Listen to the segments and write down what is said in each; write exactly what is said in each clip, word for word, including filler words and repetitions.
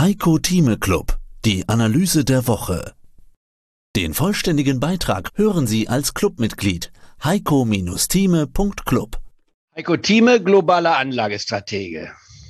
Heiko Thieme Club, die Analyse der Woche. Den vollständigen Beitrag hören Sie als Clubmitglied heiko Thieme Punkt club. Heiko Thieme, globaler Anlagestratege.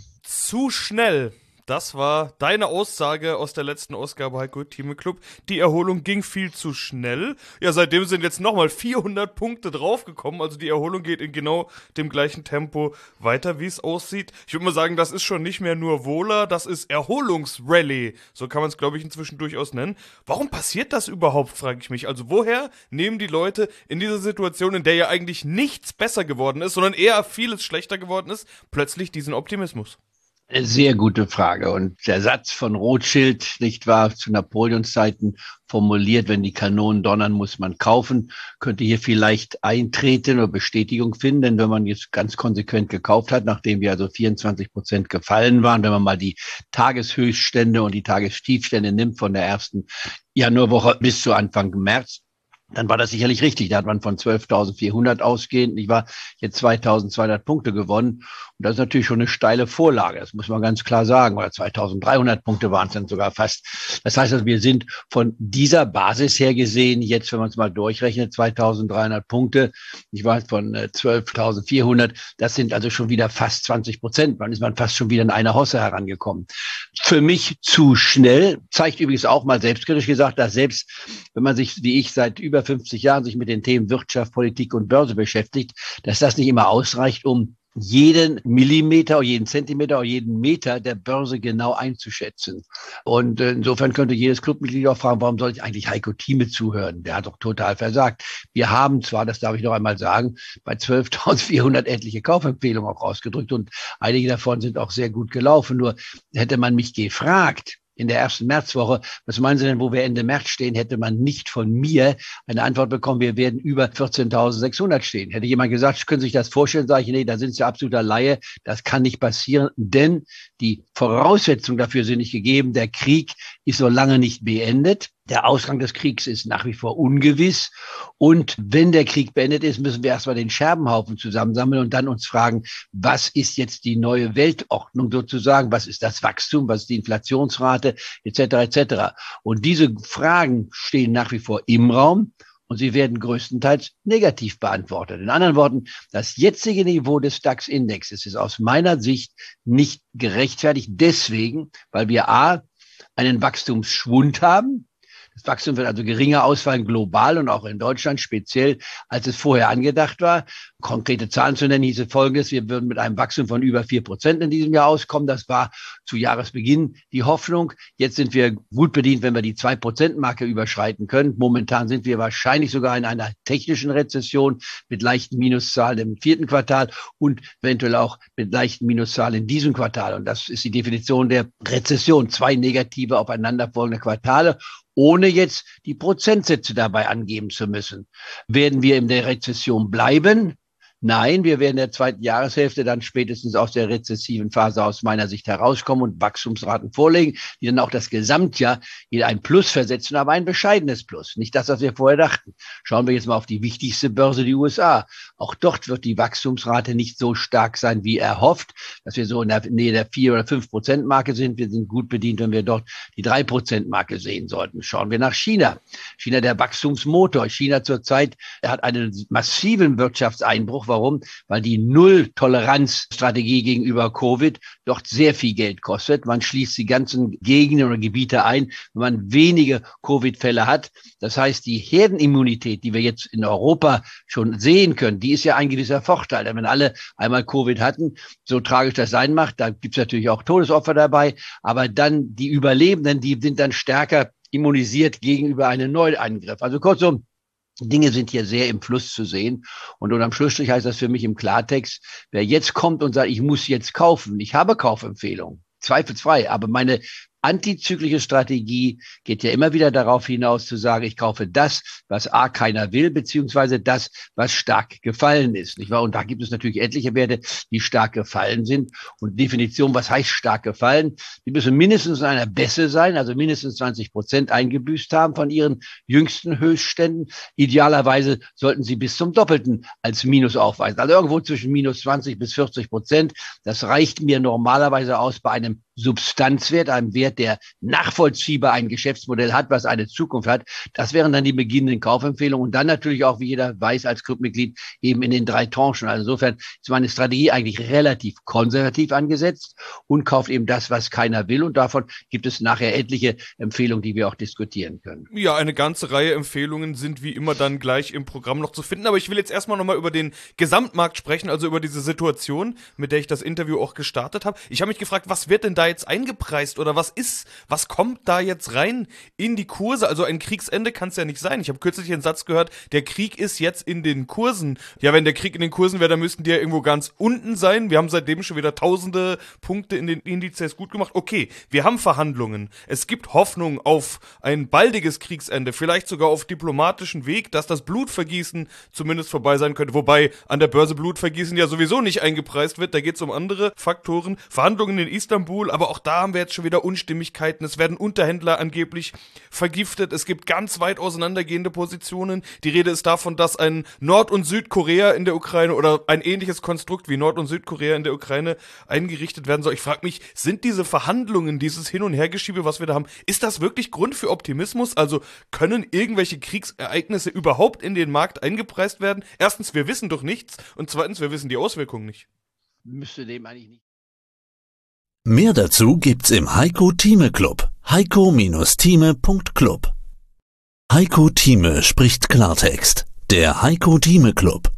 Zu schnell. Das war deine Aussage aus der letzten Ausgabe Heiko Thieme Club. Die Erholung ging viel zu schnell. Ja, seitdem sind jetzt nochmal vierhundert Punkte draufgekommen. Also die Erholung geht in genau dem gleichen Tempo weiter, wie es aussieht. Ich würde mal sagen, das ist schon nicht mehr nur Wohler, das ist Erholungsrallye. So kann man es, glaube ich, inzwischen durchaus nennen. Warum passiert das überhaupt, frage ich mich. Also woher nehmen die Leute in dieser Situation, in der ja eigentlich nichts besser geworden ist, sondern eher vieles schlechter geworden ist, plötzlich diesen Optimismus? Eine sehr gute Frage. Und der Satz von Rothschild, nicht wahr, zu Napoleonszeiten formuliert, wenn die Kanonen donnern, muss man kaufen, könnte hier vielleicht eintreten oder Bestätigung finden. Denn wenn man jetzt ganz konsequent gekauft hat, nachdem wir also vierundzwanzig Prozent gefallen waren, wenn man mal die Tageshöchststände und die Tagestiefstände nimmt von der ersten Januarwoche bis zu Anfang März, dann war das sicherlich richtig. Da hat man von zwölftausendvierhundert ausgehend, nicht wahr, jetzt zweitausendzweihundert Punkte gewonnen. Und das ist natürlich schon eine steile Vorlage. Das muss man ganz klar sagen. Oder zweitausenddreihundert Punkte waren es dann sogar fast. Das heißt also, wir sind von dieser Basis her gesehen, jetzt, wenn man es mal durchrechnet, zweitausenddreihundert Punkte, ich weiß, von zwölftausendvierhundert, das sind also schon wieder fast zwanzig Prozent. Dann ist man fast schon wieder in eine Hosse herangekommen. Für mich zu schnell. Zeigt übrigens auch mal selbstkritisch gesagt, dass selbst, wenn man sich, wie ich, seit über fünfzig Jahren sich mit den Themen Wirtschaft, Politik und Börse beschäftigt, dass das nicht immer ausreicht, um jeden Millimeter oder jeden Zentimeter oder jeden Meter der Börse genau einzuschätzen. Und insofern könnte jedes Clubmitglied auch fragen, warum soll ich eigentlich Heiko Thieme zuhören? Der hat doch total versagt. Wir haben zwar, das darf ich noch einmal sagen, bei zwölftausendvierhundert etliche Kaufempfehlungen auch rausgedrückt und einige davon sind auch sehr gut gelaufen. Nur hätte man mich gefragt, in der ersten Märzwoche, was meinen Sie denn, wo wir Ende März stehen, hätte man nicht von mir eine Antwort bekommen, wir werden über vierzehntausendsechshundert stehen. Hätte jemand gesagt, können Sie sich das vorstellen, sage ich, nee, da sind Sie absoluter Laie, das kann nicht passieren, denn die Voraussetzungen dafür sind nicht gegeben, der Krieg ist so lange nicht beendet. Der Ausgang des Kriegs ist nach wie vor ungewiss. Und wenn der Krieg beendet ist, müssen wir erstmal den Scherbenhaufen zusammensammeln und dann uns fragen, was ist jetzt die neue Weltordnung sozusagen? Was ist das Wachstum? Was ist die Inflationsrate? Etc. et cetera. Und diese Fragen stehen nach wie vor im Raum. Und sie werden größtenteils negativ beantwortet. In anderen Worten, das jetzige Niveau des DAX-Indexes ist aus meiner Sicht nicht gerechtfertigt. Deswegen, weil wir a, einen Wachstumsschwund haben. Das Wachstum wird also geringer ausfallen, global und auch in Deutschland speziell, als es vorher angedacht war. Konkrete Zahlen zu nennen hieße Folgendes: Wir würden mit einem Wachstum von über vier Prozent in diesem Jahr auskommen. Das war zu Jahresbeginn die Hoffnung. Jetzt sind wir gut bedient, wenn wir die zwei Prozent Marke überschreiten können. Momentan sind wir wahrscheinlich sogar in einer technischen Rezession mit leichten Minuszahlen im vierten Quartal und eventuell auch mit leichten Minuszahlen in diesem Quartal. Und das ist die Definition der Rezession. Zwei negative aufeinanderfolgende Quartale, ohne jetzt die Prozentsätze dabei angeben zu müssen. Werden wir in der Rezession bleiben? Nein, wir werden in der zweiten Jahreshälfte dann spätestens aus der rezessiven Phase aus meiner Sicht herauskommen und Wachstumsraten vorlegen, die dann auch das Gesamtjahr in ein Plus versetzen, aber ein bescheidenes Plus. Nicht das, was wir vorher dachten. Schauen wir jetzt mal auf die wichtigste Börse, die U S A. Auch dort wird die Wachstumsrate nicht so stark sein, wie erhofft, dass wir so in der Nähe der vier oder fünf Prozent Marke sind. Wir sind gut bedient, wenn wir dort die drei Prozent Marke sehen sollten. Schauen wir nach China. China, der Wachstumsmotor. China zurzeit hat einen massiven Wirtschaftseinbruch. Warum? Weil die Null-Toleranz-Strategie gegenüber Covid dort sehr viel Geld kostet. Man schließt die ganzen Gegenden oder Gebiete ein, wenn man wenige Covid-Fälle hat. Das heißt, die Herdenimmunität, die wir jetzt in Europa schon sehen können, die ist ja ein gewisser Vorteil. Denn wenn alle einmal Covid hatten, so tragisch das sein macht, da gibt es natürlich auch Todesopfer dabei, aber dann die Überlebenden, die sind dann stärker immunisiert gegenüber einem Neueingriff. Also kurzum, Dinge sind hier sehr im Fluss zu sehen. Und unterm Schlussstrich heißt das für mich im Klartext, wer jetzt kommt und sagt, ich muss jetzt kaufen, ich habe Kaufempfehlungen, zweifelsfrei, aber meine antizyklische Strategie geht ja immer wieder darauf hinaus zu sagen, ich kaufe das, was A keiner will, beziehungsweise das, was stark gefallen ist, nicht wahr? Und da gibt es natürlich etliche Werte, die stark gefallen sind. Und Definition, was heißt stark gefallen? Die müssen mindestens in einer Bässe sein, also mindestens zwanzig Prozent eingebüßt haben von ihren jüngsten Höchstständen. Idealerweise sollten sie bis zum Doppelten als Minus aufweisen. Also irgendwo zwischen minus zwanzig bis vierzig Prozent. Das reicht mir normalerweise aus bei einem Substanzwert, einem Wert, der nachvollziehbar ein Geschäftsmodell hat, was eine Zukunft hat. Das wären dann die beginnenden Kaufempfehlungen. Und dann natürlich auch, wie jeder weiß als Clubmitglied, eben in den drei Tranchen. Also insofern ist meine Strategie eigentlich relativ konservativ angesetzt und kauft eben das, was keiner will. Und davon gibt es nachher etliche Empfehlungen, die wir auch diskutieren können. Ja, eine ganze Reihe Empfehlungen sind wie immer dann gleich im Programm noch zu finden. Aber ich will jetzt erstmal nochmal über den Gesamtmarkt sprechen, also über diese Situation, mit der ich das Interview auch gestartet habe. Ich habe mich gefragt, was wird denn da jetzt eingepreist oder was ist, was kommt da jetzt rein in die Kurse? Also ein Kriegsende kann es ja nicht sein. Ich habe kürzlich einen Satz gehört, der Krieg ist jetzt in den Kursen. Ja, wenn der Krieg in den Kursen wäre, dann müssten die ja irgendwo ganz unten sein. Wir haben seitdem schon wieder tausende Punkte in den Indizes gut gemacht. Okay, wir haben Verhandlungen. Es gibt Hoffnung auf ein baldiges Kriegsende, vielleicht sogar auf diplomatischen Weg, dass das Blutvergießen zumindest vorbei sein könnte. Wobei an der Börse Blutvergießen ja sowieso nicht eingepreist wird. Da geht es um andere Faktoren. Verhandlungen in Istanbul, aber auch da haben wir jetzt schon wieder Unstimmigkeiten. Es werden Unterhändler angeblich vergiftet. Es gibt ganz weit auseinandergehende Positionen. Die Rede ist davon, dass ein Nord- und Südkorea in der Ukraine oder ein ähnliches Konstrukt wie Nord- und Südkorea in der Ukraine eingerichtet werden soll. Ich frage mich, sind diese Verhandlungen, dieses Hin- und Hergeschiebe, was wir da haben, ist das wirklich Grund für Optimismus? Also können irgendwelche Kriegsereignisse überhaupt in den Markt eingepreist werden? Erstens, wir wissen doch nichts und zweitens, wir wissen die Auswirkungen nicht. Müsste dem eigentlich nicht. Mehr dazu gibt's im Heiko Thieme Club. heiko Thieme Punkt club. Heiko Thieme spricht Klartext. Der Heiko Thieme Club.